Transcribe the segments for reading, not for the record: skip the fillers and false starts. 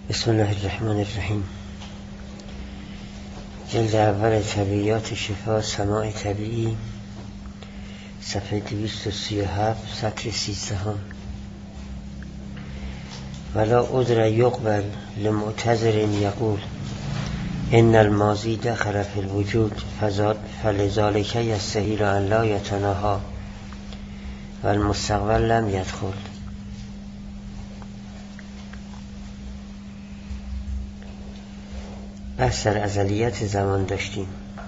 بسم الله الرحمن الرحیم. جلد اول طبیعیات شفا سماع طبیعی، صفحه 237، سطر 13. ولا عذر یقبل لمعتذر یقول ان الماضی دخل فی الوجود فلذلك یستحیل ان لا یتناهی و المستقبل لم یدخل. بحث در ازلیت زمان داشتیم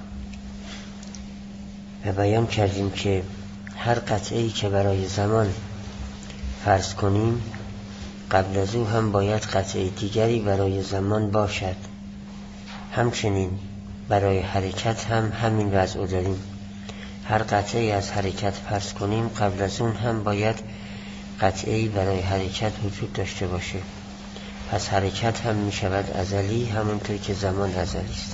و بیان کردیم که هر قطعه‌ای که برای زمان فرض کنیم قبل از او هم باید قطعه دیگری برای زمان باشد. همچنین برای حرکت هم همین وضع داریم. هر قطعه‌ای از حرکت فرض کنیم قبل از اون هم باید قطعه‌ای برای حرکت وجود داشته باشه. پس حرکت هم می شود ازلی، همونطور که زمان ازلی است.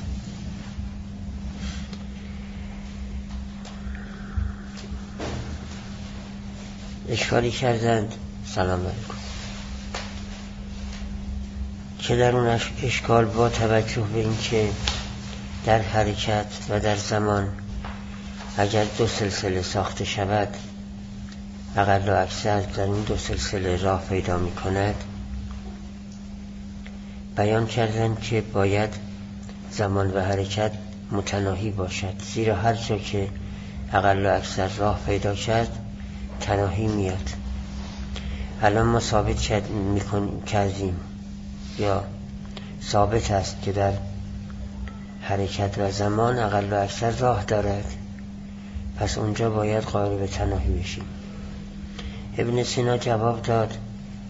اشکالی کردند، سلام علیکم، که در اون اشکال با توجه به این که در حرکت و در زمان اگر دو سلسله ساخته شود اقل و اکثر در این دو سلسله راه پیدا می کند، بیان کردن که باید زمان و حرکت متناهی باشد، زیرا هر جا که اقل و اکثر راه پیدا کرد تناهی میاد. الان ما ثابت کردیم یا ثابت است که در حرکت و زمان اقل و اکثر راه دارد، پس اونجا باید قائل به تناهی بشیم. ابن سینا جواب داد،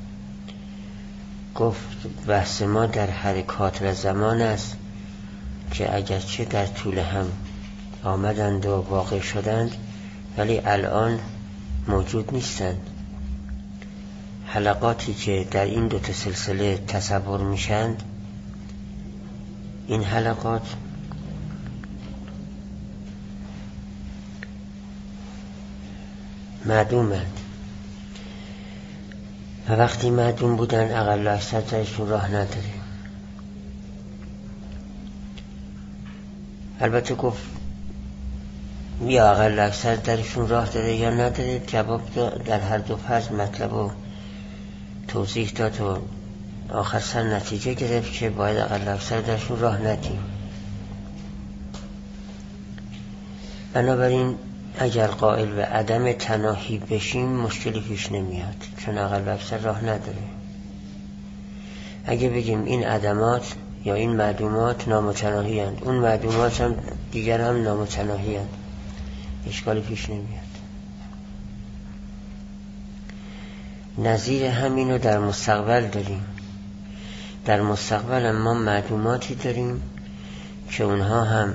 گفت بحث ما در حرکات و زمان است که اگرچه در طول هم آمدند و واقع شدند ولی الان موجود نیستند. حلقاتی که در این دو تا سلسله تصور میشند، این حلقات معدومند و وقتی معدوم بودن اقل و اکثر درشون راه نداره. البته گفت یا اقل و اکثر درشون راه داره یا نداره، جواب در هر دو فرض مطلب و توضیح داد و آخر سر نتیجه گرفت که باید اقل و اکثر درشون راه ندیم. بنابراین اگر قائل به عدم تناهی بشیم مشکلی پیش نمیاد، چون اقل و اکثر راه نداره. اگه بگیم این عدمات یا این معدومات نامتناهی هستند، اون معدومات هم دیگر هم نامتناهی هستند، اشکالی پیش نمیاد. نظیر همینو در مستقبل داریم. در مستقبل ما معدوماتی داریم که اونها هم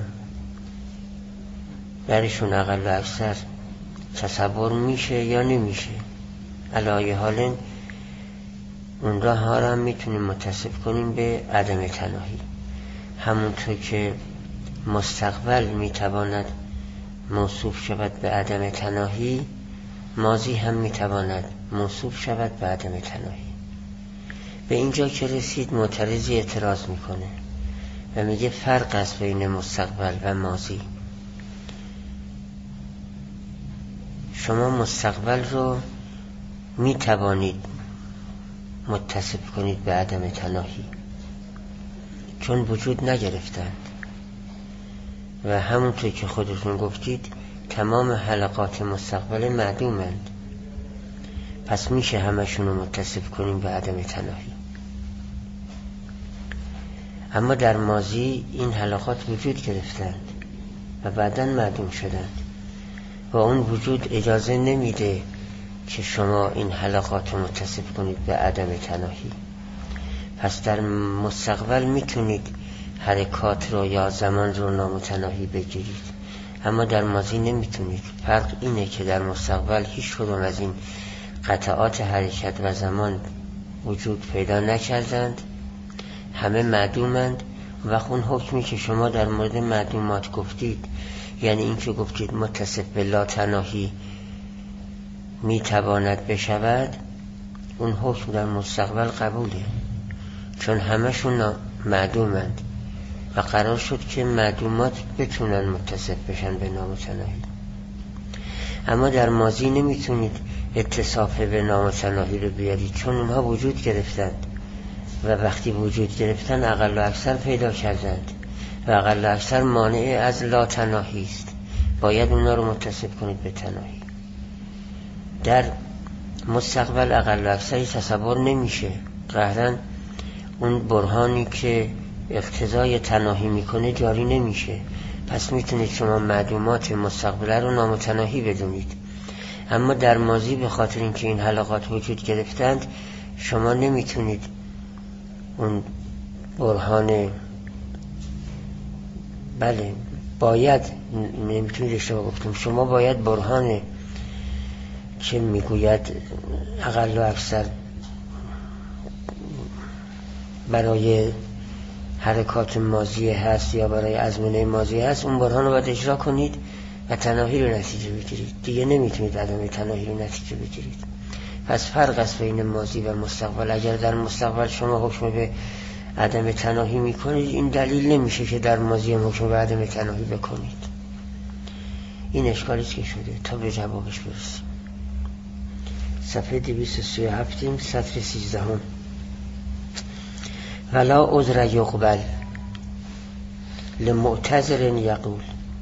درشون اقل و اکثر تصور میشه یا نمیشه. علایه حال اون راه ها را هم میتونیم متصف کنیم به عدم تناهی. همونطور که مستقبل میتواند موصوف شود به عدم تناهی، ماضی هم میتواند موصوف شود به عدم تناهی. به اینجا که رسید معترضی اعتراض میکنه و میگه فرق است بین مستقبل و ماضی. شما مستقبل رو می توانید متصف کنید به عدم تناهی چون وجود نگرفتند و همونطور که خودتون گفتید تمام حلقات مستقبل معدومند، پس میشه همشون رو متصف کنیم به عدم تناهی. اما در ماضی این حلقات وجود گرفتند و بعداً معدوم شدند و اون وجود اجازه نمیده که شما این حلقات رو متصف کنید به عدم تناهی. پس در مستقبل میتونید حرکات رو یا زمان رو نامتناهی بگیرید، اما در ماضی نمیتونید. فرق اینه که در مستقبل هیچ کدوم از این قطعات حرکت و زمان وجود پیدا نکردند، همه معدومند. و اون حکمی که شما در مورد معدومات گفتید، یعنی این که گفتید متصف به لا تناهی میتواند بشود، اون حکم در مستقبل قبوله. چون همشون معدومند و قرار شد که معدومات بتونن متصف بشن به نامتناهی. اما در ماضی نمیتونید اتصاف به نامتناهی رو بیارید، چون اونها وجود گرفتند و وقتی وجود گرفتن اقل و اکثر پیدا کردند و اقل و اکثر مانع از لا تناهی است. باید اونا رو متصف کنید به تناهی. در مستقبل اقل و اکثری تصور نمیشه، قهرن اون برهانی که اقتضای تناهی میکنه جاری نمیشه. پس میتونید شما معدومات مستقبل رو نامتناهی بدونید، اما در ماضی به خاطر اینکه این حلقات وجود گرفتند شما نمیتونید اون برهان باید نمیتونید اشتباه گفتم، شما باید برهان که میگوید اقل و اکثر برای حرکات ماضی هست یا برای ازمنه ماضی هست، اون برهان رو باید اجرا کنید و تناهی رو نتیجه بگیرید. دیگه نمیتونید عدم تناهی رو نتیجه بگیرید. پس فرق است بین ماضی و مستقبل. اگر در مستقبل شما حکم به عدم تناهی میکنید، این دلیل نمیشه که در ماضی هم حکم به عدم تناهی بکنید. این اشکالی که شده تا به جوابش برسیم. صفحه 237 سطر 13. ولا عذر یقبل لمعتذر یقول.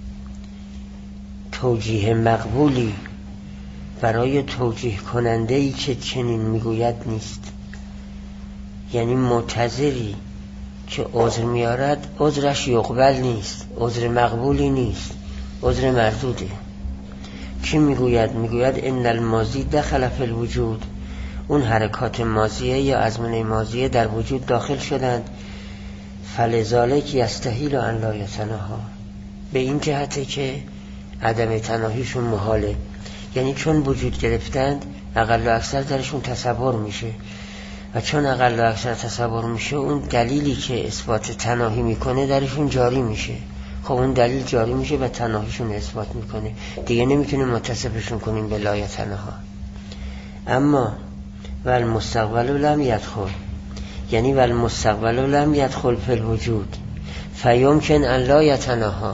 توجیه مقبولی برای توجیه کننده ای که چنین میگوید نیست. یعنی معتذری که عذر میارد عذرش یقبل نیست، عذر مقبولی نیست، عذر مردوده. کی میگوید؟ میگوید ان الماضی دخل فی الوجود. اون حرکات ماضیه یا ازمنه ماضیه در وجود داخل شدند. فلذالک یستحیل ان لا یتناها. به این جهته که عدم تناهیشون محاله. یعنی چون وجود گرفتند اقل و اکثر درشون تصور میشه و چون اقل و اکثر تصور میشه اون دلیلی که اثبات تناهی میکنه درشون جاری میشه. خب اون دلیل جاری میشه و تناهیشون اثبات میکنه، دیگه نمیتونیم متصفشون کنیم به لا یتناها. اما والمستقبل لم یدخل، یعنی والمستقبل لم یدخل فی الوجود فیمکن ان لا یتناها.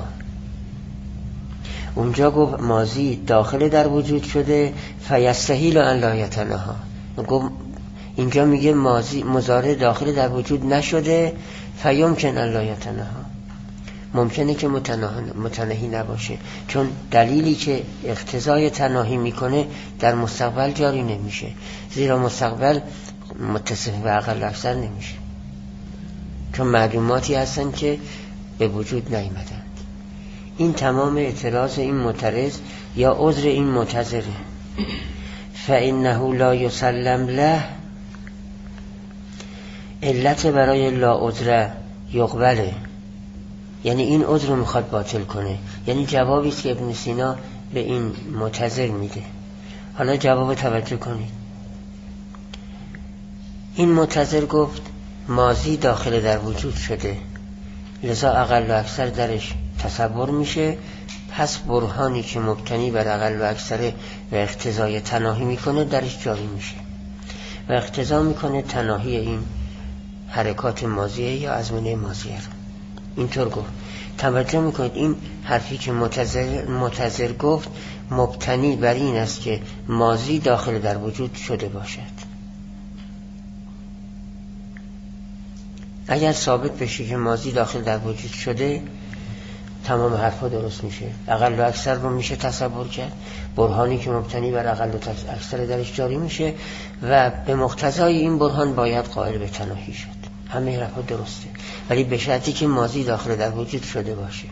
اونجا گفت ماضی داخل در وجود شده فیستحیل ان لا یتناها. اینجا میگه ماضی مضارع داخل در وجود نشده فیمکن ان لا یتناها. ممکنه که متناهی نباشه، چون دلیلی که اقتضای تناهی میکنه در مستقبل جاری نمیشه، زیرا مستقبل متصف به اقل اکثر نمیشه، چون معلوماتی هستن که به وجود نیامدند. این تمام اعتراض این معترض یا عذر این معتذره. فانه لا یسلم له، علت برای لا عذر یقبله، یعنی این عذر رو میخواد باطل کنه. یعنی جوابی است که ابن سینا به این معتذر میده. حالا جواب توجه کنید. این معتذر گفت ماضی داخل در وجود شده، لذا اقل و اکثر درش تصور میشه، پس برهانی که مبتنی بر اقل و اکثر و اقتضای تناهی میکنه درش جاری میشه و اقتضا میکنه تناهی این حرکات ماضیه یا ازمنه ماضیه رو. اینطور گفت. توجه میکنید این حرفی که معتذر گفت مبتنی بر این است که ماضی داخل در وجود شده باشد. اگر ثابت بشه که ماضی داخل در وجود شده، تمام حرفا درست میشه، اقل و اکثر رو میشه تصور کرد، برهانی که مبتنی بر اقل و اکثر درش جاری میشه و به مقتضای این برهان باید قائل به تناهی شد. همه حرفا درسته، ولی به شرطی که ماضی داخل در وجود شده باشه.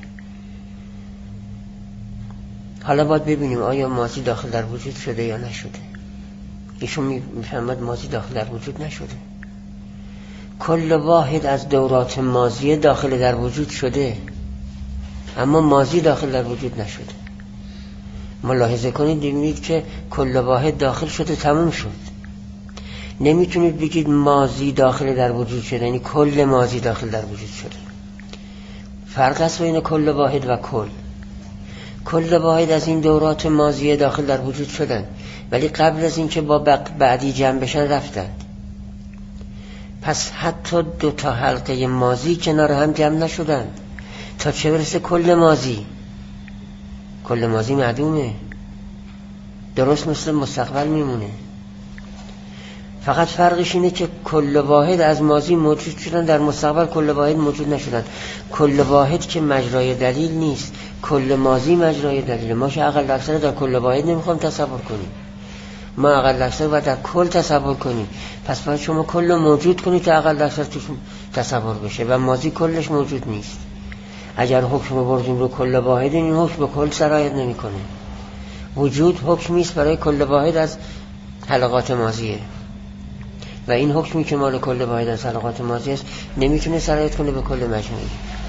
حالا باید ببینیم آیا ماضی داخل در وجود شده یا نشده. ایشون میفهمد ماضی داخل در وجود نشده. کل واحد از دورات ماضیه داخل در وجود شده، اما ماضی داخل در وجود نشده. ملاحظه کنید ببینید که کل واحد داخل شده، تموم شد. نمیتونید بگید ماضی داخل در وجود شده، یعنی کل ماضی داخل در وجود شده. فرق است بین کل واحد و کل. کل واحد از این دورات ماضیه داخل در وجود شدن، ولی قبل از این که با بعدی جمع بشن رفتند. پس حتی 2 تا حلقه ماضی کنار هم جمع نشدن، تا چه برسه کل ماضی. کل ماضی معدومه، درست مثل مستقبل میمونه. فقط فرقش اینه که کل واحد از ماضی موجود شدن، در مستقبل کل واحد موجود نشدن. کل واحد که مجرای دلیل نیست، کل ماضی مجرای دلیل. ما که اقل اکثر در کل واحد نمیخوام تصور کنیم، ما اقل اکثر باید در کل تصور کنیم. پس باید شما کل موجود کنید تا اقل اکثر توش تصور بشه، و ماضی کلش موجود نیست. اگر حکم بردیم رو کل واحد، این حکم به کل سرایت نمیکنه. وجود حکمی است برای کل واحد از حلقات ماضیه، و این حکمی که مال کل واحد از حلقات ماضی است نمیتونه سرایت کنه به کل مجموعی.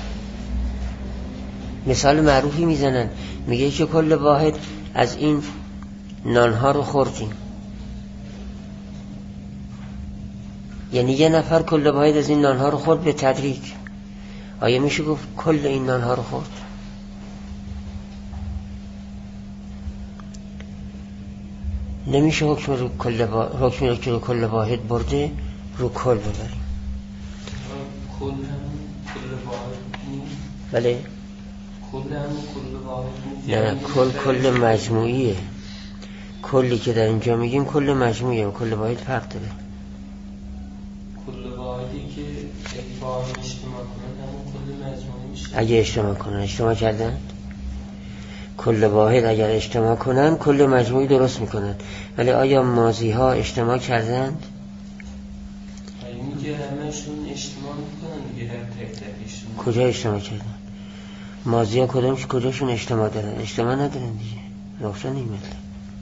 مثال معروفی میزنن، میگه که کل واحد از این نانها رو خوردیم، یعنی یه نفر کل واحد از این نانها رو خورد به تدریج. آیا میشه گفت کل این نانها رو خورد؟ نمیشه حکم رو حکمی رو که رو کل واحد برده رو کل ببریم. کل هم کل واحد نیست؟ بله. کل هم کل واحد نیست؟ نه، کل مجموعیه. کلی که در اینجا میگیم کل مجموعیه و کل واحد فرق داره. کل واحدی که با هم اجتماع کنند همون کل مجموعی میشه؟ اگه اجتماع کنن، اجتماع کردن، کل واحد اگر اجتماع کنن کل مجموعی درست میکنن. ولی آیا ماضی ها اجتماع کردند؟ میگه همشون اجتماع میکنن دیگه، هر تک تکشون. کجا اجتماع کردن؟ ماضی ها کجاشون اجتماع دارن؟ اجتماع ندارن دیگه، روشن این مطلب.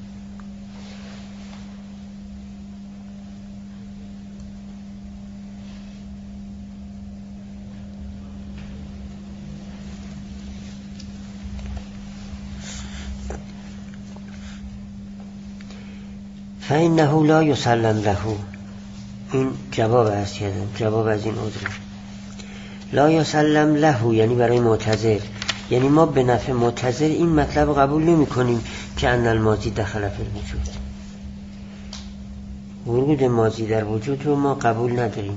فإنه لا يسلم له. این جواب است کردم، جواب از این عذر. لا یسلم له یعنی برای معتزل، یعنی ما به نفع معتزل این مطلب قبول نمی کنیم که ان الماضی دخل فی الوجود. ورود ماضی در وجود رو ما قبول نداریم.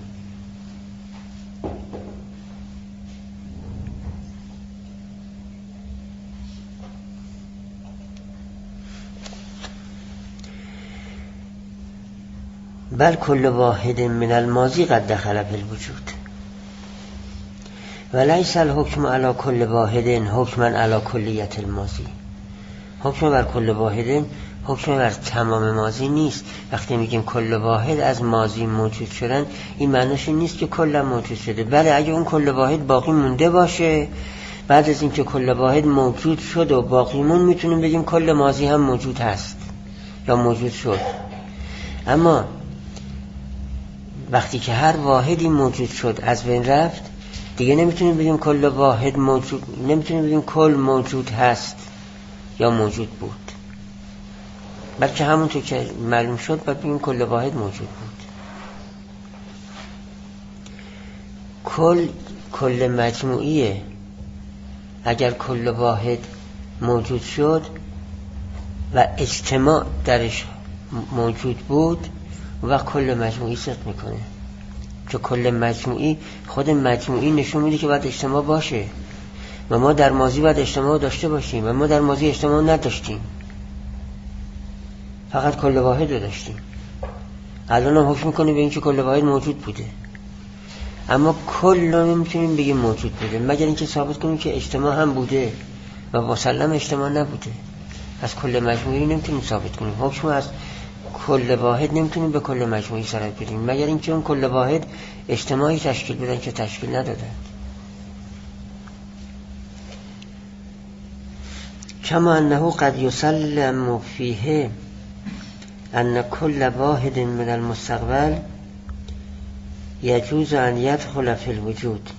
بل کل واحد من الماضی قد دخل فی الوجود و لیس الحکم علی کل واحد حکما علی کلیت الماضی. حکم بر کل واحد حکم بر تمام ماضی نیست. وقتی میگیم کل واحد از ماضی موجود شدن، این معنیش نیست که کلا موجود شده. بله، اگه اون کل واحد باقی مونده باشه، بعد از اینکه کل واحد موجود شد و باقی مون، میتونیم بگیم کل ماضی هم موجود هست یا موجود شد. اما وقتی که هر واحدی موجود شد از بین رفت، دیگه نمیتونیم بگیم کل واحد موجود، نمیتونیم بگیم کل موجود هست یا موجود بود، بلکه همونطور که معلوم شد باید بگیم کل واحد موجود بود. کل مجموعیه. اگر کل واحد موجود شد و اجتماع درش موجود بود، و کل مجموعی صدق میکنه، چون کل مجموعی خود مجموعی نشون میده که باید اجتماع باشه، و ما در ماضی باید اجتماع داشته باشیم، و ما در ماضی اجتماع نداشتیم، فقط کل واحد رو داشتیم. الان هم حکم میکنیم به این که کل واحد موجود بوده، اما کل رو نمیتونیم بگیم موجود بوده مگر اینکه ثابت کنیم که اجتماع هم بوده و مسلم اجتماع نبوده. از کل مجموعی نمیتونیم ثابت کنیم. حکم از کل واحد نمیتونیم به کل مجموعی سرایت بدیم مگر اینکه اون کل واحد اجتماعی تشکیل بدن که تشکیل ندادن. کما انه قد یسلم فیه ان کل واحد من المستقبل یجوز ان یدخل فی الوجود.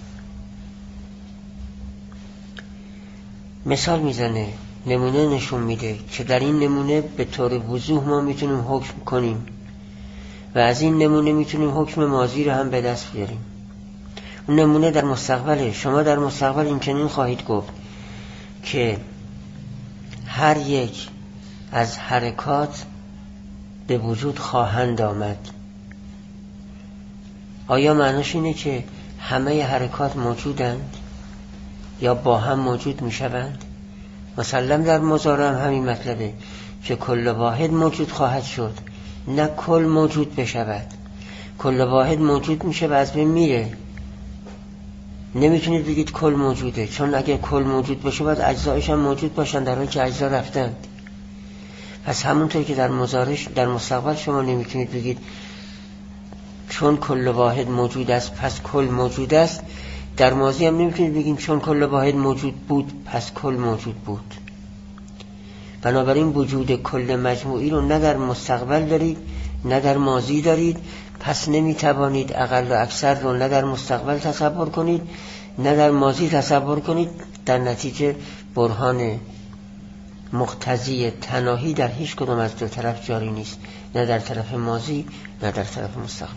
مثال میزنه، نمونه نشون میده که در این نمونه به طور وضوح ما میتونیم حکم کنیم و از این نمونه میتونیم حکم ماضی رو هم به دست بیاریم. اون نمونه در مستقبله. شما در مستقبل این چنین خواهید گفت که هر یک از حرکات به وجود خواهند آمد. آیا معناش اینه که همه حرکات موجودند یا با هم موجود می شوند؟ مسلم در مضارع هم همین مطلبه که کل واحد موجود خواهد شد، نه کل موجود بشود. کل واحد موجود میشه و از بین میره. نمیتونید بگید کل موجوده، چون اگه کل موجود باشه باید اجزایش هم موجود باشن، در حالی که اجزا رفتند. پس همونطور که در مضارع در مستقبل شما نمیتونید بگید چون کل واحد موجود است پس کل موجود است، در ماضی هم نمیتونید بگید چون کل واحد موجود بود پس کل موجود بود. بنابراین وجود کل مجموعی رو نه در مستقبل دارید نه در ماضی دارید، پس نمیتوانید اقل و اکثر رو نه در مستقبل تصور کنید نه در ماضی تصور کنید. در نتیجه برهان مقتضی تناهی در هیچ کدام از دو طرف جاری نیست، نه در طرف ماضی نه در طرف مستقبل.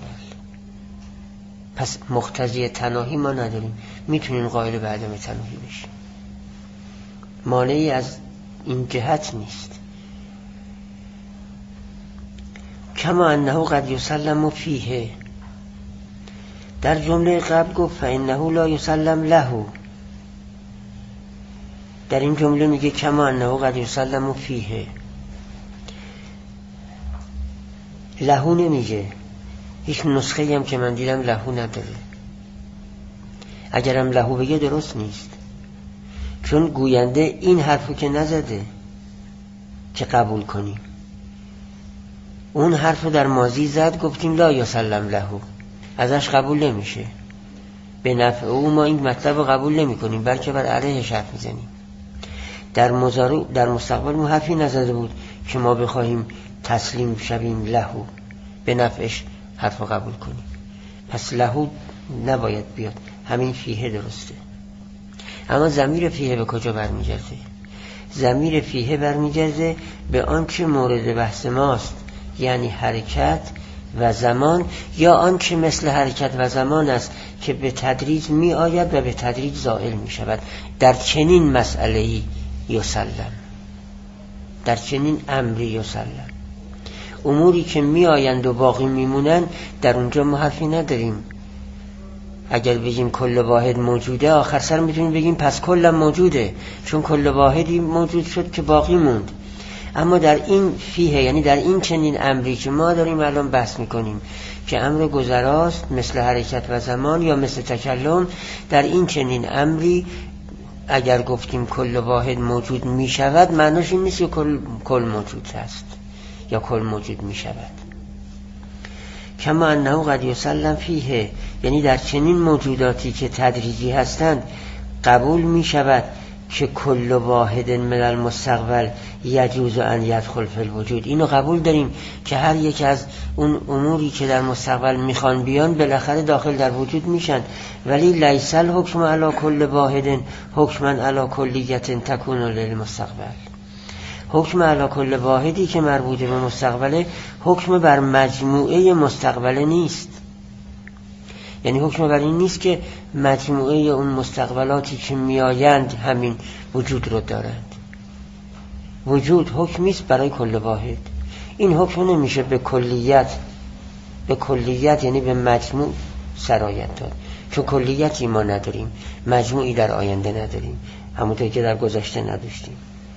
پس مقتضی تناهی ما نداریم، میتونیم قائل به عدم تناهی بشیم، مانعی از این جهت نیست. کما انه قد یسلم فیه، در جمله قبل گفت فانه لا یسلم له، در این جمله میگه کما انه قد یسلم فیه، له نمیگه. هیچ نسخه هم که من دیدم له نداره. اگرم له بگه درست نیست، چون گوینده این حرفو که نزده که قبول کنیم. اون حرفو در ماضی زد، گفتیم لا یسلم له، ازش قبول نمیشه. به نفع او ما این مطلب رو قبول نمی کنیم، بلکه بر علیهش حرف میزنیم. در مضارع در مستقبل ما حرفی نزده بود که ما بخواهیم تسلیم شویم له، به نفعش حرف رو قبول کنیم. پس له نباید بیاد، همین فیه درسته. اما ضمیر فیه به کجا برمیگرده؟ ضمیر فیه برمیگرده به آنچه مورد بحث ماست، یعنی حرکت و زمان، یا آنچه مثل حرکت و زمان است که به تدریج می آید و به تدریج زائل می شود. در چنین مسئله‌ای یسلم، در چنین امری یسلم. اموری که می آیند و باقی می مونند در اونجا ما حرفی نداریم. اگر بگیم کل واحد موجوده، آخر سر میتونیم بگیم پس کلم موجوده، چون کل واحدی موجود شد که باقی موند. اما در این فیه، یعنی در این چنین امری که ما داریم الان بحث میکنیم که امر گذراست مثل حرکت و زمان یا مثل تکلم، در این چنین امری اگر گفتیم کل واحد موجود میشود، معناش این نیست که کل موجود هست یا کل موجود میشود. کما انه قد یسلم فیه، یعنی در چنین موجوداتی که تدریجی هستند قبول می شود که کل واحد من المستقبل یجوز ان یدخل فی الوجود. اینو قبول داریم که هر یک از اون اموری که در مستقبل میخوان بیان بالاخره داخل در وجود میشن، ولی لیس الحکم علی کل واحد حکما علی کلیت تکون للمستقبل. حکم علی کل واحدی که مربوط به مستقبله حکم بر مجموعه مستقبله نیست. یعنی حکم بر این نیست که مجموعه اون مستقبلاتی که میآیند همین وجود رو دارند. وجود حکمیست برای کل واحد. این حکم نمیشه به کلیت یعنی به مجموع سرایت داد، چون کلیتی ما نداریم، مجموعی در آینده نداریم، همونطور که در گذشته نداشتیم.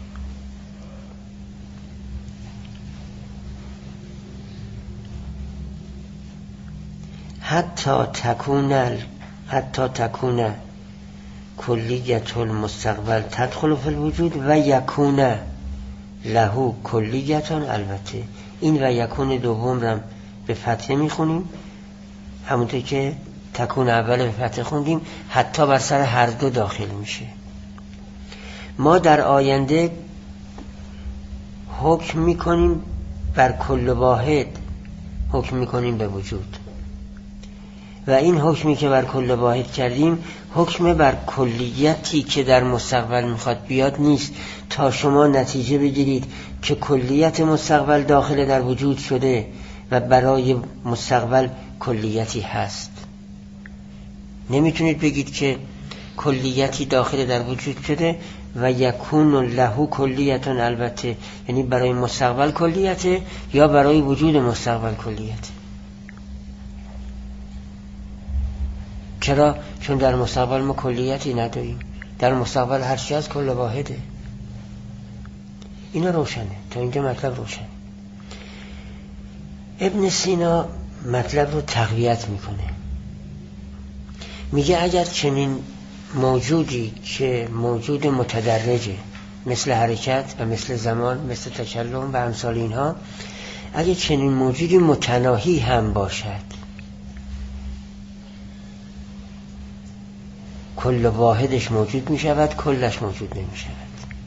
حتی تکون کلیت المستقبل تدخل فی الوجود و یکون له کلیت. البته این و یکون دوم رو به فتحه میخونیم، همونطور که تکون اول به فتحه خوندیم، حتی بر سر هر دو داخل میشه. ما در آینده حکم میکنیم بر کل واحد، حکم میکنیم به وجود، و این حکمی که بر کل واحد کردیم حکم بر کلیتی که در مستقبل میخواد بیاد نیست، تا شما نتیجه بگیرید که کلیت مستقبل داخل در وجود شده و برای مستقبل کلیتی هست. نمیتونید بگید که کلیتی داخل در وجود شده و یکون له کلیت، البته یعنی برای مستقبل کلیته یا برای وجود مستقبل کلیته. چرا؟ چون در مستقبل ما کلیتی نداریم، در مستقبل هر چی از کل واحده. اینا روشنه، تا اینجا مطلب روشنه. ابن سینا مطلب رو تقویت میکنه، میگه اگر چنین موجودی که موجود متدرجه مثل حرکت و مثل زمان، مثل تکلم و امثال اینها، اگر چنین موجودی متناهی هم باشد، کل واحدش موجود می شود، کلش موجود نمی شود.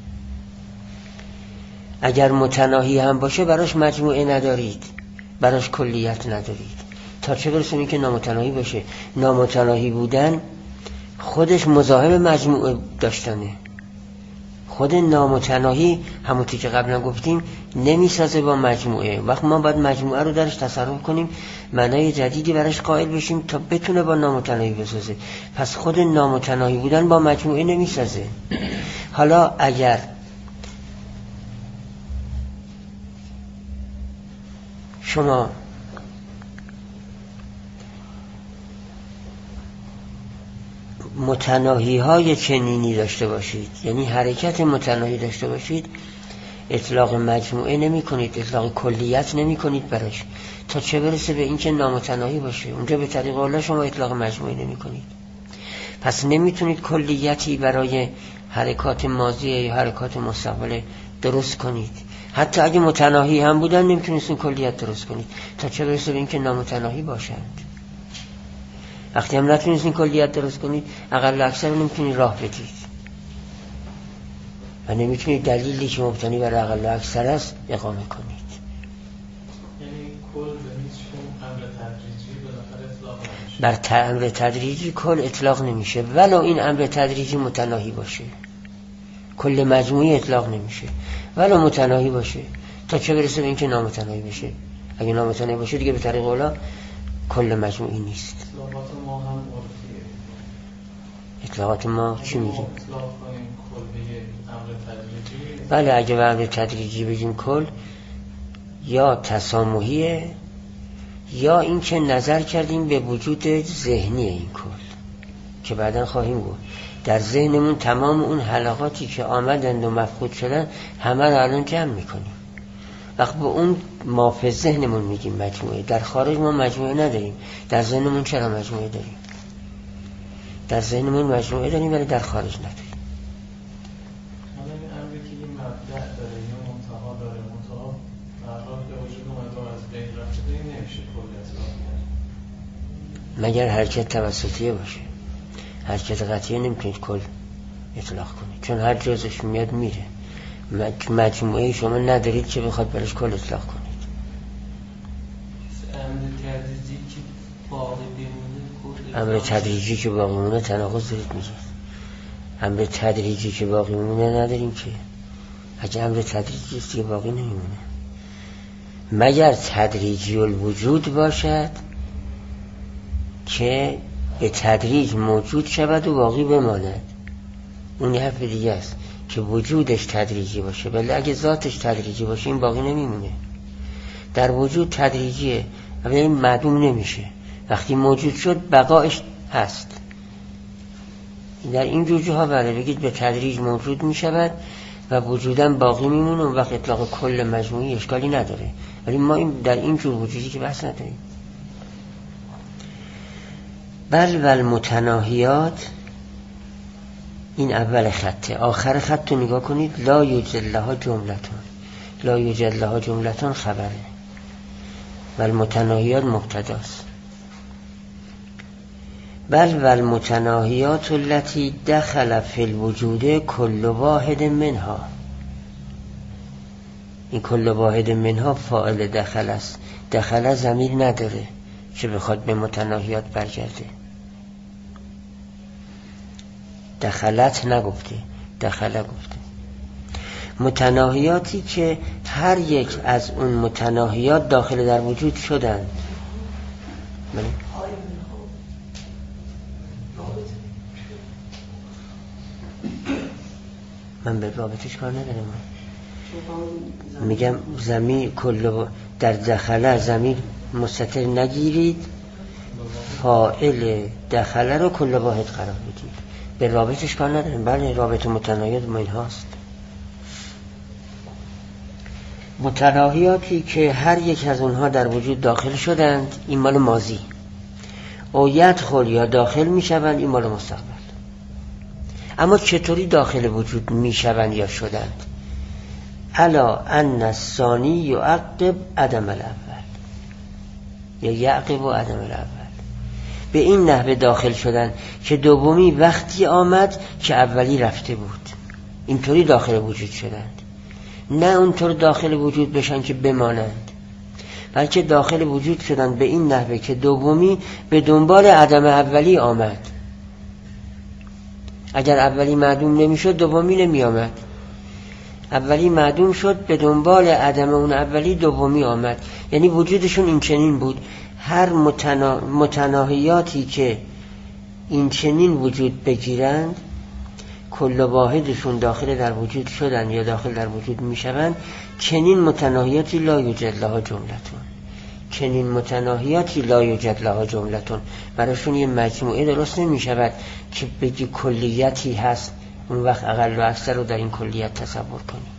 اگر متناهی هم باشه براش مجموعه ندارید، براش کلیت ندارید، تا چه برسیم این که نامتناهی باشه. نامتناهی بودن خودش مزاحم مجموعه داشتنه. خود نامتناهی همونطور که قبلا گفتیم نمیسازه با مجموعه. وقت ما باید مجموعه رو درش تصرف کنیم، معنای جدیدی براش قائل بشیم تا بتونه با نامتناهی بسازه. پس خود نامتناهی بودن با مجموعه نمیسازه. حالا اگر شما متناهی های چنینی داشته باشید، یعنی حرکت متناهی داشته باشید، اطلاق مجموعه نمی کنید، اطلاق کلیت نمی کنید براش، تا چه برسه به این که نامتناهی باشه. اونجا به طریق الله شما اطلاق مجموعه نمی کنید. پس نمیتونید کلیتی برای حرکات ماضیه یا حرکات مستقبل درست کنید. حتی اگه متناهی هم بودن نمیتونید کلیت درست کنید، تا چه برسه به این که نامتناهی باشند. وقتی هم نتونید کلیت درست کنید، اقل اکثر نمیتونید راه بدید و نمیتونید دلیلی که مبتنی بر اقل اکثر است اقامه کنید. یعنی کل به هیچ امر تدریجی بالاخره اطلاق نمیشه. بر امر تدریجی کل اطلاق نمیشه، ولو این امر تدریجی متناهی باشه. کل مجموعی اطلاق نمیشه ولو متناهی باشه، تا چه برسه به این که نامتناهی بشه. اگه نامتناهی باشه دیگه به طریق اولا کل مجموعی نیست. اطلاقات ما هم عرفیه. اطلاقات ما چی میگیم؟ اطلاق کنیم کل به امر تدریجی. بله، اگه به امر تدریجی بگیم کل، یا تسامحیه یا این که نظر کردیم به وجود ذهنی این کل که بعداً خواهیم گفت. در ذهنمون تمام اون حلقاتی که آمدند و مفقود شدن همه رو الان جمع میکنیم. وقت به اون ما فی ذهنمون میگیم مجموعه. در خارج ما مجموعه نداریم. در ذهنمون چرا مجموعه داریم؟ در ذهنمون مجموعه داریم ولی در خارج نداریم. حالا این امری که این مبدأ داره یا منتها داره، منتها قرار به وجود اومده و از بین رفته این نمیشه کل اطلاق کرد. مگر حرکت توسطیه باشه. حرکت قطعیه نمیتونید کل اطلاق کنید، چون هر جزش میاد میره. مجموعه شما ندارید که بخواد برش کل اطلاق کنید. امر تدریجی که باقی مونه تناقض دارید میگید. امر تدریجی که باقی مونه نداریم که. اگه امر تدریجی است که باقی نمیمونه، مگر تدریجی الوجود باشد که به تدریج موجود شود و باقی بماند. اون یه حرف دیگه است که وجودش تدریجی باشه، ولی اگه ذاتش تدریجی باشه این باقی نمیمونه. در وجود تدریجیه ولی این معدوم نمیشه. وقتی موجود شد بقایش هست. در این جوجه ها بله بگید به تدریج موجود میشود و وجوداً باقی میمونه و وقت اطلاق کل مجموعی اشکالی نداره. ولی ما در این جور وجودی که بحث نداریم. بل والمتناهیات، این اول خطه. آخر خط رو نگاه کنید. لا یوجد لها جملتان. لا یوجد لها جملتان خبره، والمتناهیات مبتداست. بل والمتناهیات التي دخل فی الوجود کل واحد منها. این کل واحد منها فاعل دخل است. دخل ضمیر نداره که بخواد به متناهیات برگرده. دخلت نگفته، دخله گفته. متناهیاتی که هر یک از اون متناهیات داخل در وجود شدند. من به رابطش کار ندارم. میگم ضمیر کل در دخله ضمیر مستتر نگیرید فاعل دخله رو کل واحد قرار بدید. به رابطش کار نداریم. بله رابط متناهیات ما این هاست. متناهیاتی که هر یک از اونها در وجود داخل شدند این مال ماضی، او یدخل یا داخل می شوند این مال مستقبل. اما چطوری داخل وجود می شوند یا شدند؟ الا ان الثانی یعقب عدم الاول یا یعقب عدم الاول. به این نحوه داخل شدن که دومی وقتی آمد که اولی رفته بود. اینطوری داخل وجود شدند، نه اونطور داخل وجود بشن که بمانند، بلکه داخل وجود شدن به این نحوه که دومی به دنبال عدم اولی آمد. اگر اولی معدوم نمیشد دومی نمی آمد. اولی معدوم شد، به دنبال عدم اون اولی دومی آمد. یعنی وجودشون این چنین بود. هر متناهیاتی که این چنین وجود بگیرند کل واحدشون داخل در وجود شدن یا داخل در وجود می شوند. چنین متناهیاتی لا یوجد لها جملتون. چنین متناهیاتی لا یوجد لها جملتون. براشون یه مجموعه درست نمی شود که بگی کلیتی هست اون وقت اقل و اکثر رو در این کلیت تصور کنی.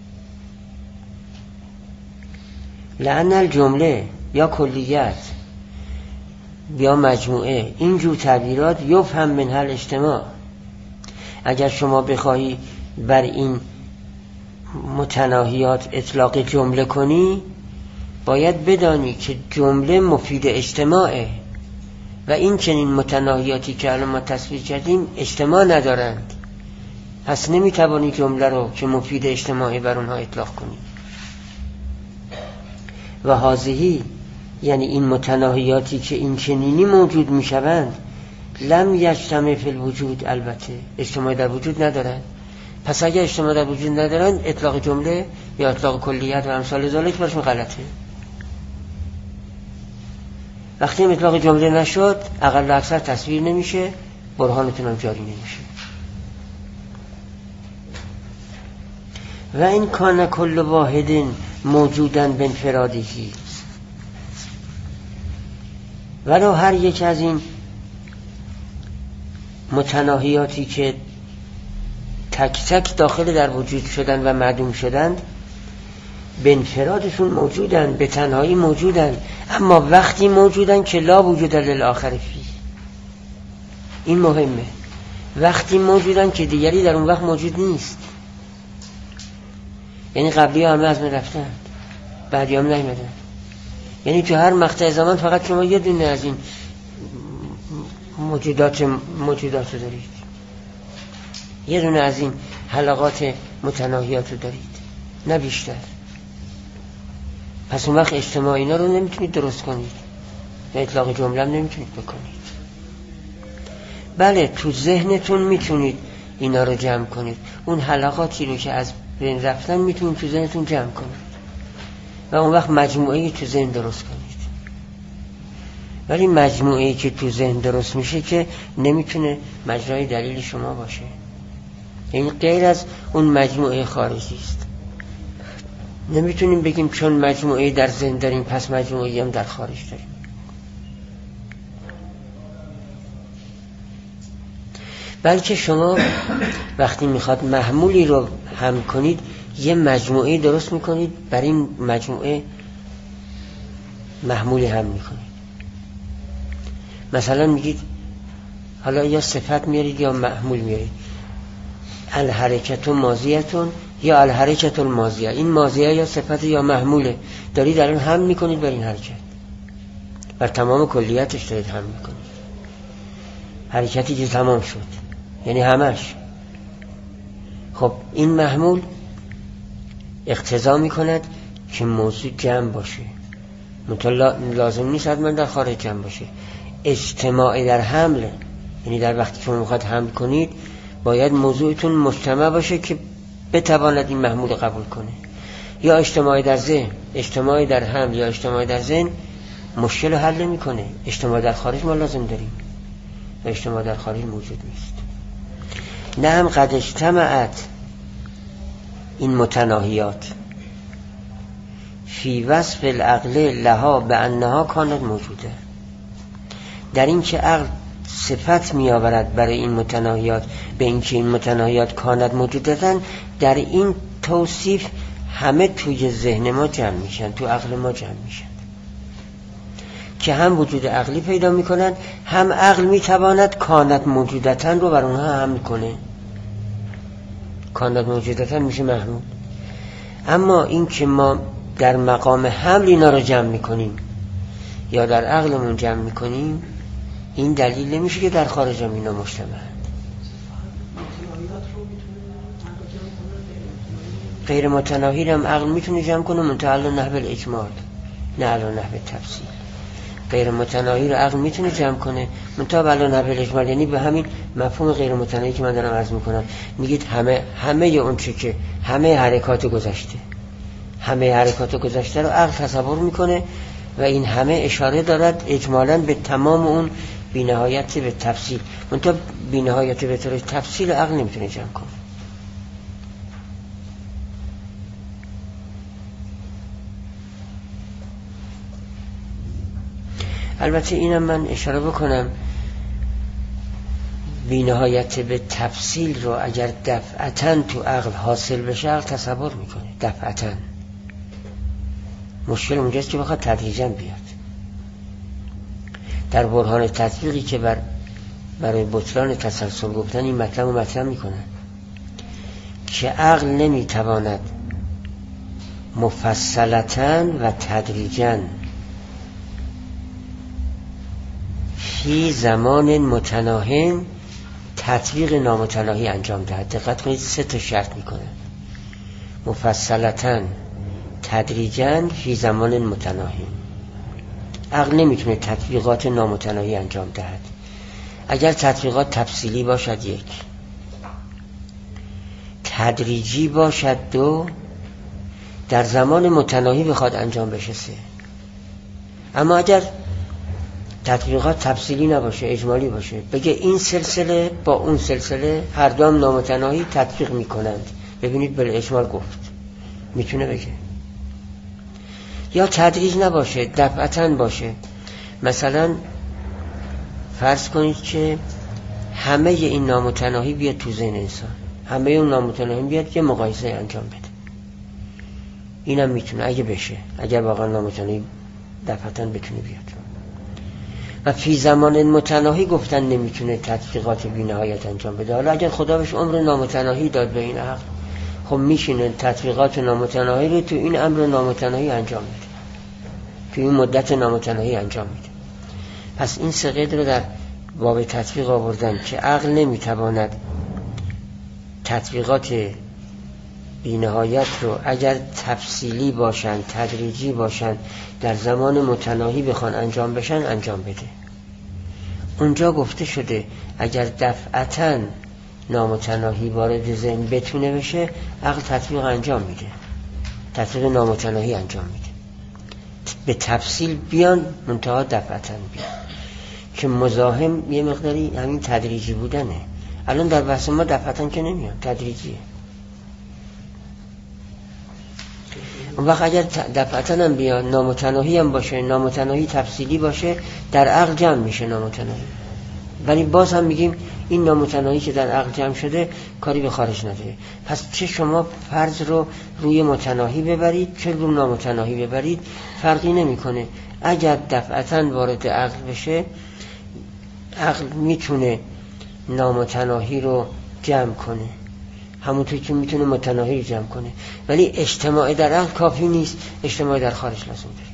لأن الجمله یا کلیت یا مجموعه اینجور تعبیرات یفهم منها الاجتماع. اگر شما بخواهی بر این متناهیات اطلاق جمله کنی باید بدانی که جمله مفید اجتماعه و این چنین متناهیاتی که الان ما تصویر کردیم اجتماع ندارند. پس نمیتوانی جمله رو که مفید اجتماعی بر اونها اطلاق کنی. و هذه یعنی این متناهیاتی که این چنینی موجود میشوند لم یجتمع فی الوجود، البته اجتماع در وجود ندارند. پس اگر اجتماع در وجود ندارند اطلاق جمله یا اطلاق کلیت و امثال ذالک برشون غلطه. وقتی اطلاق جمله نشد اقل و اکثر تصویر نمیشه، برهانتون هم جاری نمیشه. و این کان کل واحد موجودن بانفرادهی، ولو هر یک از این متناهیاتی که تک تک داخل در وجود شدن و معدوم شدن به انفرادشون موجودن، به تنهایی موجودن، اما وقتی موجودن که لا وجود للآخر فی. این مهمه. وقتی موجودن که دیگری در اون وقت موجود نیست. یعنی قبلی ها همه از من رفتن، بعدی هم نیمدن. یعنی تو هر مقطع زمان فقط شما یه دونه از این موجودات رو دارید، یه دونه از این حلقات متناهیات رو دارید، نه بیشتر. پس اون وقت اجتماع اینا رو نمیتونید درست کنید و اطلاق جمله هم نمیتونید بکنید. بله تو ذهنتون میتونید اینا رو جمع کنید، اون حلقاتی رو که از بین رفتن میتونید تو ذهنتون جمع کنید و اون وقت مجموعه‌ای تو ذهن درست کنید. ولی مجموعه‌ای که تو ذهن درست میشه که نمیتونه مجرای دلیل شما باشه، یعنی غیر از اون مجموعه خارجی است. نمیتونیم بگیم چون مجموعه در ذهن داریم پس مجموعه هم در خارج داریم. بلکه شما وقتی میخواد محمولی رو هم کنید یه مجموعه درست میکنید، بر این مجموعه محمولی هم میکنید. مثلا میگید حالا یا صفت میارید یا محمول میارید، الحرکت ماضیتون یا الحرکت الماضیه. این ماضیه یا صفت یا محموله، دارید الان هم میکنید بر این حرکت، بر تمام کلیتش دارید هم میکنید. حرکتی که تمام شد یعنی همش. خب این محمول اقتضا میکند که موضوع جمع باشه، لازم نیست حتما در خارج جمع باشه. اجتماع در حمله، یعنی در وقتی که میخواد حمل کنید باید موضوعتون مجتمع باشه که بتواند این محمول قبول کنه. یا اجتماع در ذهن، اجتماع در حمل یا اجتماع در ذهن مشکل رو حل نمیکنه. اجتماع در خارج ما لازم داریم و اجتماع در خارج موجود نیست. نه هم قد اجتماعت این متناهیات فی وصف العقل لها به انها کانت موجوده. در این که عقل صفت می آورد برای این متناهیات به این که این متناهیات کانت موجودتن، در این توصیف همه توی ذهن ما جمع میشن، تو عقل ما جمع میشن که هم وجود عقلی پیدا میکنن، هم عقل میتواند کانت موجودتن رو بر اونها حمل کنه. کانت موجودتن میشه محمول. اما این که ما در مقام حمل اینا رو جمع میکنیم یا در عقلمون جمع میکنیم، این دلیل نمیشه که در خارج هم اینا مجتمع هست. غیر متناهی هم عقل میتونه جمع کنه، منتها علی نحو الاجمال نه علی نحو تفصیل. غیر متناهی رو عقل میتونه جمع کنه، منتها علی نحو الاجمال، یعنی به همین مفهوم غیر متناهی که من دارم عرض میکنم. میگید همه اون چه که همه حرکات گذشته رو عقل تصور میکنه و این همه اشاره دارد اجمالاً به تمام اون بی‌نهایت به تفصیل، منتها بی‌نهایت به طور تفصیل عقل نمیتونه جمع کنه. البته اینم من اشاره بکنم، بی‌نهایت به تفصیل رو اگر دفعتاً تو عقل حاصل بشه عقل تصور میکنه دفعتاً. مشکل اونجاست که بخواد تدریجاً بیاد. در برهان تطبیقی که برای بطلان تسلسل گفتن این مطلب رو مطرح میکنن که عقل نمیتواند مفصلتاً و تدریجاً فی زمان متناهی تطبیق نامتناهی انجام دهد. دقت کنید 3 شرط میکنه: مفصلتاً، تدریجاً، فی زمان متناهی. عقل نمیتونه تطبیقات نامتناهی انجام دهد. اگر تطبیقات تفصیلی باشد 1، تدریجی باشد 2، در زمان متناهی بخواد انجام بشه 3. اما اگر تطبیقات تفصیلی نباشه، اجمالی باشه، بگه این سلسله با اون سلسله هر دو هم نامتناهی تطبیق میکنند، ببینید بالاجمال گفت، میتونه بگه. یا تدریج نباشه، دفعتاً باشه. مثلا فرض کنید که همه این نامتناهی بیاد تو ذهن انسان، همه اون نامتناهی بیاد یه مقایسه انجام بده. اینم میتونه اگه بشه، اگر واقعا نامتناهی دفعتاً بتونه بیاد. و فی زمان متناهی گفتن نمیتونه تطبیقات بی‌نهایت انجام بده. حالا اگر خدا بهش عمر نامتناهی داد به این عقل، خب میشینه تطبیقات نامتناهی رو تو این امر نامتناهی انجام میده، تو این مدت نامتناهی انجام میده. پس این 3 قید رو در باب تطبیق آوردن که عقل نمیتواند تطبیقات بی‌نهایت رو اگر تفصیلی باشن، تدریجی باشن، در زمان متناهی بخوان انجام بشن انجام بده. اونجا گفته شده اگر دفعتاً نامتناهی وارد ذهن بتونه بشه، عقل تطبیق انجام میده، تطبیق نامتناهی انجام میده. به تفصیل بیان، منتها دفعتاً بیان، که مزاحم یه مقداری همین تدریجی بودنه. الان در بحث ما دفعتاً که نمیان، تدریجیه. اون وقت اگر دفعتاً هم بیان، نامتناهی هم باشه، نامتناهی تفصیلی باشه، در عقل جمع میشه نامتناهی. ولی باز هم میگیم این نامتناهی که در عقل جمع شده کاری به خارج نداره. پس چه شما فرض رو روی متناهی ببرید، چه روی نامتناهی ببرید، فرقی نمیکنه. اگر دفعتاً وارد عقل بشه، عقل میتونه نامتناهی رو جمع کنه، همونطور که میتونه متناهی رو جمع کنه. ولی اجتماع در عقل کافی نیست، اجتماع در خارج لازم داره.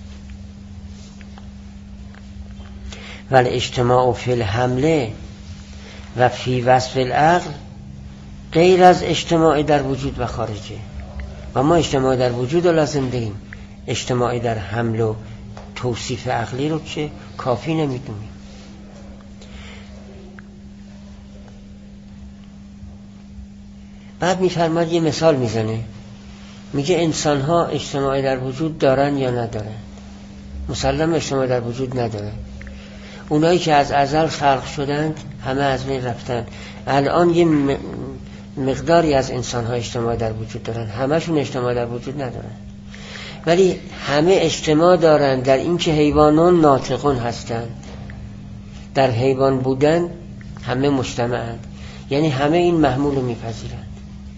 ولی اجتماع فی الحمله و فی وصف العقل غیر از اجتماع در وجود و خارجه. و ما اجتماع در وجود رو لازم داریم، اجتماع در حمل و توصیف عقلی رو که کافی نمیدونیم. بعد میفرماد یه مثال میزنه، میگه انسان ها اجتماع در وجود دارن یا ندارن؟ مسلم اجتماع در وجود ندارن. اونایی که از ازل خلق شدند همه از بین رفتن. الان یه مقداری از انسان ها اجتماع در وجود دارن، همشون اجتماع در وجود ندارن. ولی همه اجتماع دارن در این که حیوانان ناطقون هستند. در حیوان بودن همه مجتمعند، یعنی همه این محمول رو میپذیرند.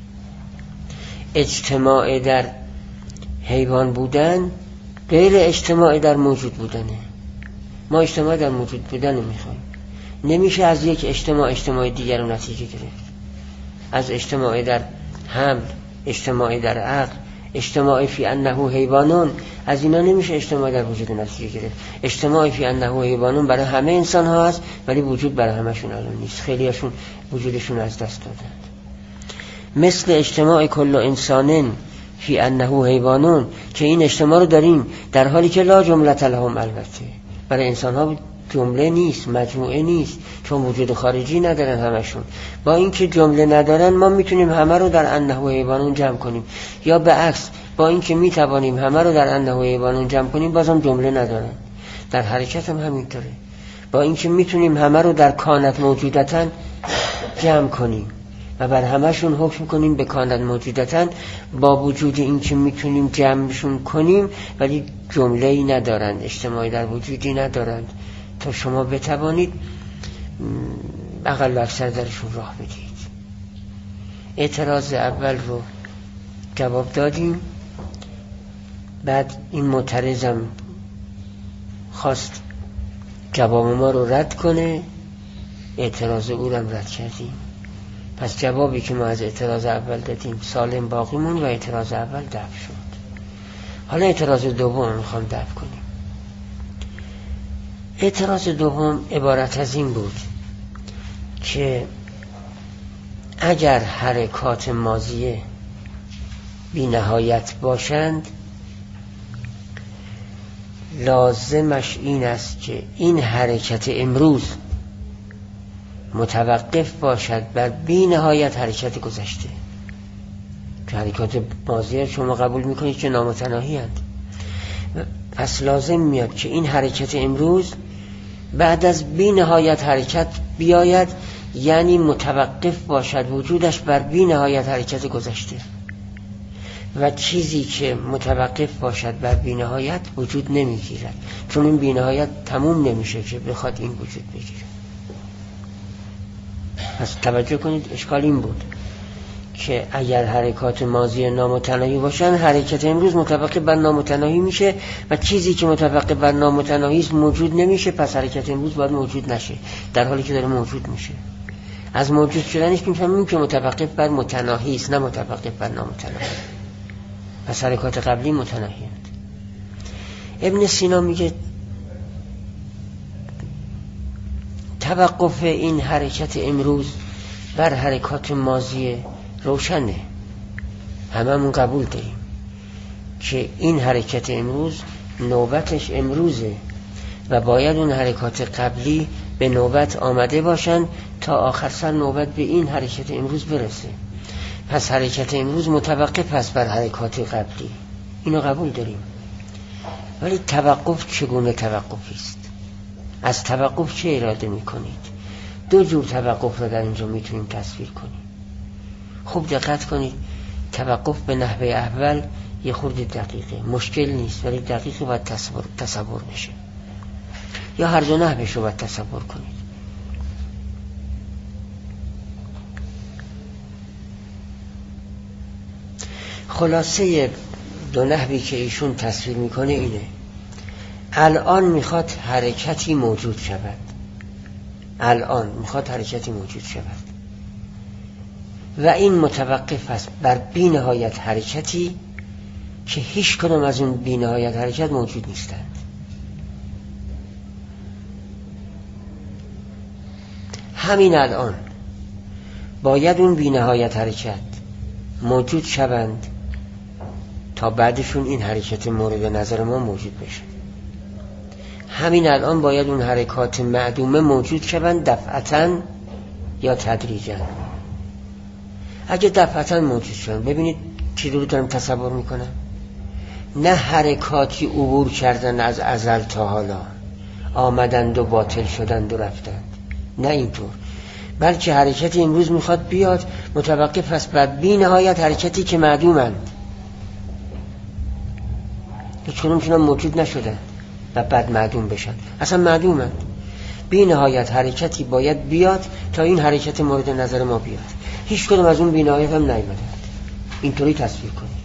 اجتماع در حیوان بودن غیر اجتماع در موجود بودنه. ما اجتماع در موجود بودن رو میخوایم. نمیشه از یک اجتماع دیگر رو نتیجه گرفت. از اجتماع در حمل، اجتماع در عقل، اجتماع فی انه حیوانون، از اینا نمیشه اجتماع در وجود نتیجه گرفت. اجتماع فی انه حیوانون برای همه انسان ها هست، ولی وجود برای همشون الان نیست. خیلی هاشون وجودشون از دست دادند. مثل اجتماع کل انسانن فی انه حیوانون، که این اجتماع رو داریم در حالی که لا جملة لهم، البته برای انسان ها جمله نیست، مجموعه نیست، چون وجود خارجی ندارن همشون. با اینکه جمله ندارن ما میتونیم همه رو در انه حیوانون جمع کنیم، یا به عکس با اینکه میتوانیم همه رو در انه حیوانون جمع کنیم بازم جمله ندارن. در حرکت هم همینطوره. با اینکه میتونیم همه رو در کانت موجودتن جمع کنیم و بر همشون حکم کنیم به کانت موجودتن، با وجود اینکه میتونیم جمعشون کنیم ولی جمله‌ای ندارند، اجتماعی در وجودی ندارند تا شما بتوانید اقل و اکثر درشون راه بدید. اعتراض اول رو جواب دادیم. بعد این معترضم خواست جواب ما رو رد کنه، اعتراض او رو رد کردیم. پس جوابی که ما از اعتراض اول دادیم سالم باقی مون و اعتراض اول دفع شد. حالا اعتراض دوم میخوام دفع کنیم. اعتراض دوم عبارت از این بود که اگر حرکات ماضیه بی نهایت باشند، لازمش این است که این حرکت امروز متوقف باشد بر بی نهایت حرکت گذشته. که حرکات ماضیه شما قبول میکنید که نامتناهی هست، پس لازم میاد که این حرکت امروز بعد از بی نهایت حرکت بیاید، یعنی متوقف باشد وجودش بر بی نهایت حرکت گذشته. و چیزی که متوقف باشد بر بی نهایت وجود نمیگیرد، چون این بی نهایت تموم نمیشه که بخواد این وجود بگیره. پس توجه کنید، اشکال این بود که اگر حرکات ماضی نامتناهی باشن، حرکت امروز متوقف بر نامتناهی میشه و چیزی که متوقف بر نامتناهی است موجود نمیشه، پس حرکت امروز باید موجود نشه، در حالی که داره موجود میشه. از موجود شدنش میفهمیم که متوقف بر متناهی است، نه متوقف بر نامتناهی. پس حرکات قبلی متناهی هست. ابن سینا میگه توقف این حرکت امروز بر حرکات ماضی روشنه، هممون قبول داریم که این حرکت امروز نوبتش امروزه و باید اون حرکات قبلی به نوبت آمده باشن تا آخر سر نوبت به این حرکت امروز برسه. پس حرکت امروز متوقف است بر حرکات قبلی، اینو قبول داریم. ولی توقف چگونه توقفی است؟ از توقف چه اراده میکنید؟ دو جور توقف رو در اینجا میتونیم تصویر کنیم. خوب دقت کنید، توقف به نحوه اول یه خورده دقیقه، مشکل نیست ولی دقیقه باید تصور بشه، یا هر دو نحوش رو باید تصور کنید. خلاصه دو نحوی که ایشون تصویر میکنه اینه: الان میخواد حرکتی موجود شود، الان میخواد حرکتی موجود شود و این متوقف است بر بی نهایت حرکتی که هیچ کدام از اون بی نهایت حرکت موجود نیستند. همین الان باید اون بی نهایت حرکت موجود شوند تا بعدشون این حرکت مورد نظر ما موجود بشه. همین الان باید اون حرکات معدومه موجود شوند، دفعتاً یا تدریجاً. اگه دفعتاً موجود شوند، ببینید چی رو دارم تصور میکنم، نه حرکاتی عبور کردن از ازل تا حالا، آمدند و باطل شدند و رفتند، نه اینطور، بلکه حرکتی امروز میخواد بیاد متوقف است بر بی نهایت حرکتی که معدومند، که چون موجود نشدن و بعد معدوم بشن، اصلا معدومند. بی نهایت حرکتی باید بیاد تا این حرکت مورد نظر ما بیاد. هیچ کدوم از اون بی نهایت هم نیامدند. اینطوری تصویر کنید.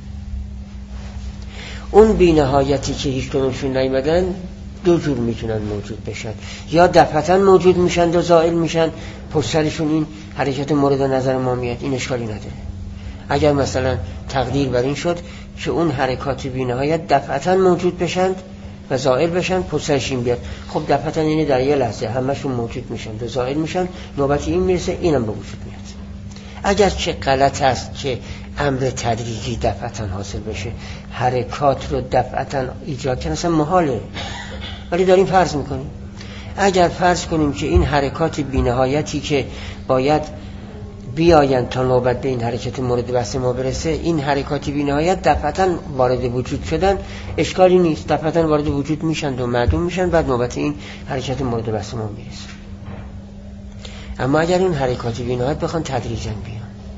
اون بی نهایتی که هیچ کدومشون نیامدن دو جور میتونن موجود بشن، یا دفعتا موجود میشن و زائل میشن، پشت سرشون این حرکت مورد نظر ما میاد، این اشکالی نداره. اگر مثلا تقدیر بر این شد که اون حرکات بی نهایت دفعتا موجود بشن و زائل بشن، پشت سرش این بیاد، خب دفعتا اینه در یه لحظه همشون موجود میشن و زائل میشن، نوبت این میرسه اینم به وجود میاد. اگر چه غلط است که امر تدریجی دفعتا حاصل بشه، حرکات رو دفعتا ایجاد کنه، اصلا محاله، ولی داریم فرض میکنیم. اگر فرض کنیم که این حرکات بی‌نهایتی که باید بیاین تا نوبت به این حرکت مورد بحث ما برسه، این حرکات بی‌نهایت دفعتا وارد وجود شدن، اشکالی نیست، دفعتا وارد وجود میشن و معدوم میشن، بعد نوبت این حرکت مورد بحث ما میرسه. اما اگر این حرکات بی‌نهایت بخوان تدریجاً بیان،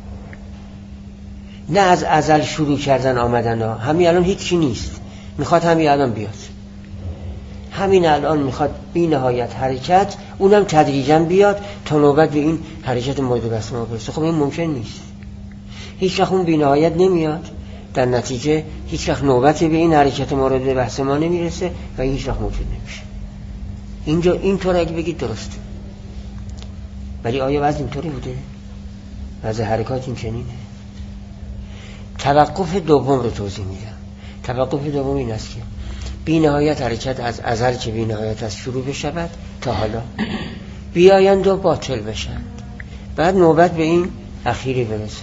نه از ازل شروع کردن آمدن ها، همین الان هیچی نیست، میخواد همین الان بیاد، همین الان میخواد بی نهایت حرکت، اونم تدریجاً بیاد تا نوبت به این حرکت مورد بحث ما برسه. خب این ممکن نیست، هیچ وقت اون بی نهایت نمیاد، در نتیجه هیچ وقت نوبت به این حرکت مورد بحث ما نمیرسه و هیچ وقت موجود نمیشه. اینجا اینطور اگه بگید درسته، ولی آیا وضع اینطوری بوده؟ وضع حرکات این چنینه؟ توقف دوم رو توضیح میدم. توقف دوم این است که بی نهایت حرکت از ازل که بی نهایت از شروع بشود تا حالا بیایند و باطل بشند، بعد نوبت به این اخیری برسه.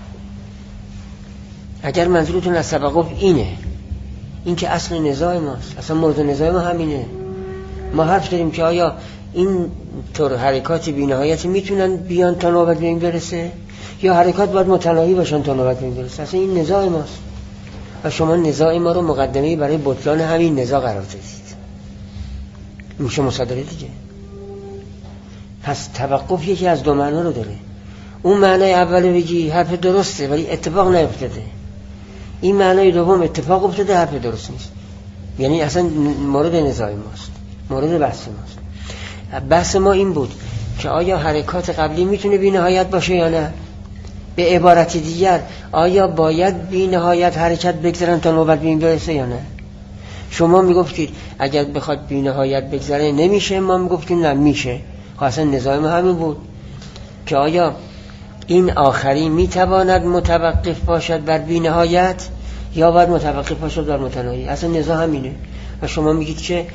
اگر منظورتون از توقف اینه، این که اصل نزاع ماست، اصلا مورد نزاع ما همینه. ما حرف داریم که آیا این طور حرکات بی نهایت میتونن بیان تا نوبت به این برسه، یا حرکات باید متناهی باشن تا نوبت به این برسه. اصلا این نزاع ماست و شما نزاع ما رو مقدمه‌ای برای بطلان همین نزاع قرار دادید. میشه مصادره دیگه. پس توقف یکی از دو معنا رو داره. اون معنای اول بگی حرف درسته ولی اتفاق نیفتاده، این معنای دوم اتفاق افتاده، حرف درست نیست، یعنی اصلا مورد نزاع ماست، مورد بحث ماست. بحث ما این بود که آیا حرکات قبلی میتونه بی نهایت باشه یا نه؟ به عبارت دیگر آیا باید بی نهایت حرکت بگذارن تا نوبت به این برسه یا نه؟ شما میگفتید اگر بخواد بی نهایت بگذاره نمیشه، ما میگفتیم نه میشه. اصلا نظام همین بود که آیا این آخری میتواند متوقف باشد بر بی نهایت یا باید متوقف باشد بر متناهی. اصلا نظام همینه و شما میگید که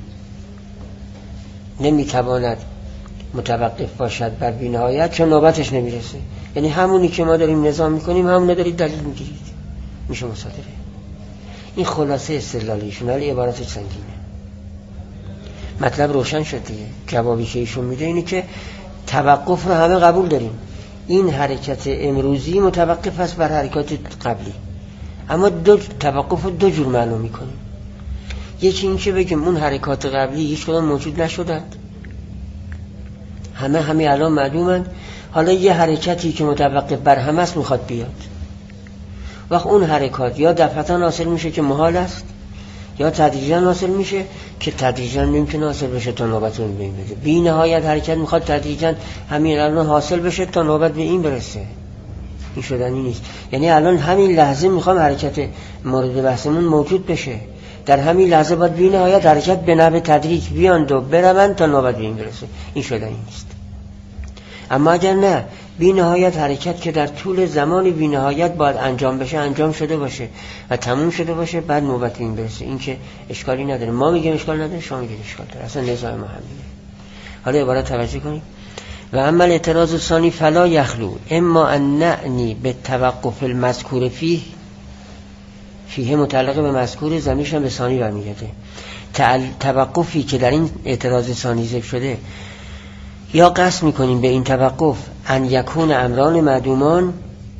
نمیتواند متوقف باشد بر بی نهایت چون نوبتش نمیرسه. یعنی همونی که ما داریم نظام میکنیم همونه دارید دلیل میگیرید، میشه مصادره. این خلاصه استدلالیشون، ولی عبارتش سنگینه. مطلب روشن شد دیگه. جوابی که ایشون میده اینه که توقف رو همه قبول داریم، این حرکت امروزی متوقف است بر حرکات قبلی، اما توقف رو دو جور معنی میکنیم. یکی این که بگیم اون حرکات قبلی هیچ کدام موجود نشدند، همه الان معدومند، حالا یه حرکتی که متوقف بر همه است میخواد بیاد. وقت اون حرکات یا دفعتا حاصل میشه که محال است، یا تدریجا حاصل میشه که تدریجا نمیتونه حاصل بشه تا نوبت اون به این برسه. بی نهایت حرکت میخواد تدریجا همین الان حاصل بشه تا نوبت به این برسه. این شدنی نیست. یعنی الان همین لحظه میخوام حرکت مورد بحثمون موجود بشه، در همین لحظه باید بی نهایت حرکت به نحو تدریج بیاند و بروند تا نوبت به این برسه. این شدنی نیست. اما اگر نه، بی نهایت حرکت که در طول زمان بی نهایت باید انجام بشه انجام شده باشه و تموم شده باشه، بعد نوبت این برسه، این که اشکالی نداره. ما میگیم اشکال نداره، شما میگید اشکال داره، اصلا نزاع ما همینه. حالا عبارت توجه کنید. و اما الاعتراض الثانی فلا یخلو اما ان نعنی به توقف المذکور فیه متعلق به مذکور، ضمیرش هم به ثانی برمیگرده. توقفی که در این اعتراض ثانی ذکر شده، یا قصد میکنیم به این توقف ان یکون امران معدومان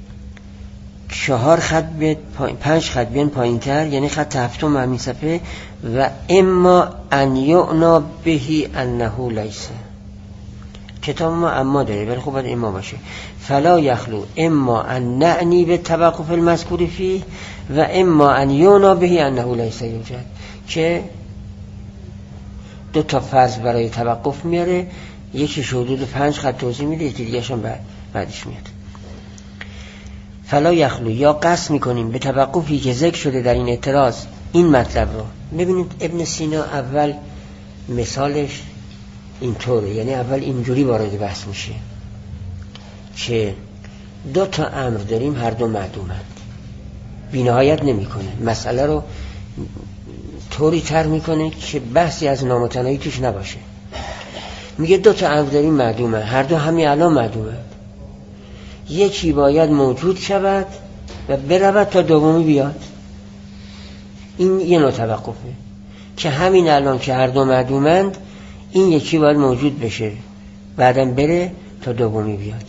4 خط به 5 خط بیان پایین تر، یعنی خط هفتم همین صفحه، و اما ان یعنا بهی انه لیسه. کتاب ما اما داره ولی خب باید اما باشه. فلا یخلو اما ان نعنی به توقف المذکور فیه و اما ان یعنا بهی انه لیسه یوجد، که دو تا فرض برای توقف میاره، یکی حدود 5 خط توضیح میده، یکی دیگه‌ش هم بعدش میاد. فلا یخلو، یا قصد میکنیم به توقفی که ذکر شده در این اعتراض این مطلب رو. ببینید ابن سینا اول مثالش اینطوره، یعنی اول اینجوری وارد بحث میشه که دو تا امر داریم، هر دو معدومند، بی نهایت نمیکنه، مسئله رو طوری تر میکنه که بحثی از نامتناهی توش نباشه. میگه دو تا امر داریم معدومه، هر دو همین الان معدومند، یکی باید موجود شود و برود تا دومی بیاد. این یه نوع توقفه که همین الان که هر دو معدومند، این یکی باید موجود بشه بعدم بره تا دومی بیاد.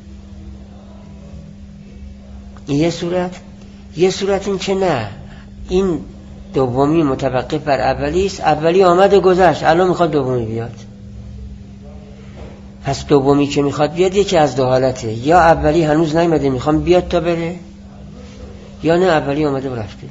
این یه صورت این که نه، این دومی متوقف بر اولی است، اولی آمد و گذشت، الان میخواد دومی بیاد. پس دومی که میخواد بیاد یکی از دو حالته، یا اولی هنوز نیامده میخوام بیاد تا بره، یا نه اولی آمده و رفته.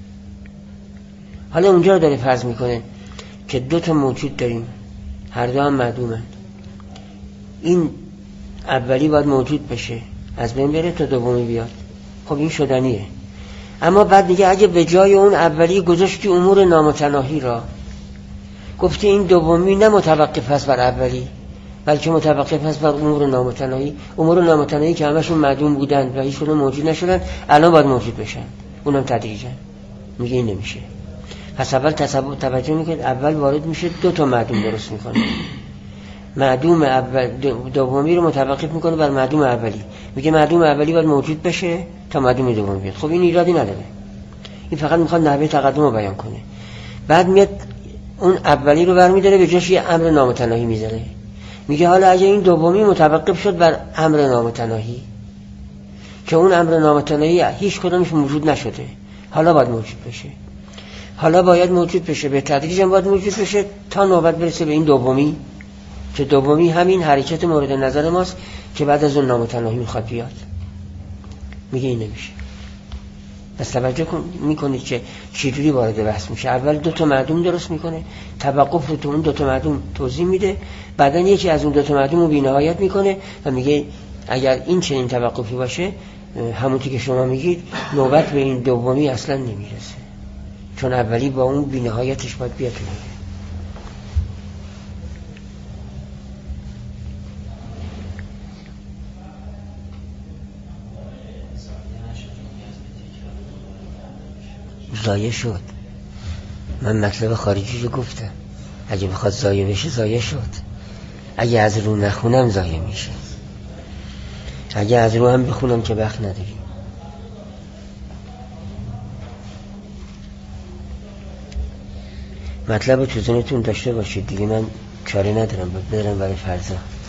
حالا اونجا داره فرض میکنه که دو تا موجود داریم، هر دو هم معدومند، این اولی باید موجود بشه از بین بره تا دومی بیاد. خب این شدنیه. اما بعد میگه اگه به جای اون اولی گذاشتی امور نامتناهی را، گفتی این دومی نه متوقف است بر اولی بلکه متوقف است بر امور نامتناهی، امور نامتناهی که همشون معدوم بودن و هیچکدوم موجود نشدن الان باید موجود بشن، اونم تدریجا. میگه این نمیشه. پس اول توجه میکنید، اول وارد میشه دو تا معدوم درست میکنه، معدوم اول دومی رو متوقف میکنه بر معدوم اولی، میگه معدوم اولی باید موجود بشه تا معدوم دومی بیاد. خب این ایرادی نداره، این فقط میخواد نحوه تقدم رو بیان کنه. بعد میاد اون اولی رو برمیداره به جاش یه امر نامتناهی میذاره، میگه حالا اگه این دومی متوقف شد بر امر نامتناهی که اون امر نامتناهی هیچ کدومش موجود نشده، حالا باید موجود بشه، حالا باید موجود بشه، به تدریج هم باید موجود بشه تا نوبت برسه به این دومی که دومی همین حرکت مورد نظر ماست که بعد از اون نامتناهی میخواد بیاد. میگه این نمیشه. پس توجه میکنید که چجوری وارد بحث میشه. اول دو تا معدوم درست میکنه، توقف رو تو اون دو تا معدوم توضیح میده، بعدن یکی از اون دو تا معدوم رو بی‌نهایت میکنه و میگه اگر این چنین توقفی باشه، همونطور که شما میگید، نوبت به این دومی اصلا نمیرسه، چون اولی با اون بی‌نهایتش باید بیاد. ضایع شد. من مطلب خارجی رو گفتم، اگه بخواد ضایع بشه ضایع شد. اگه از رو نخونم ضایع میشه، اگه از رو هم بخونم که وقت نداریم. مطلب رو تو ذهنتون داشته باشید دیگه، من چاره ندارم، باید برم برای فرضا.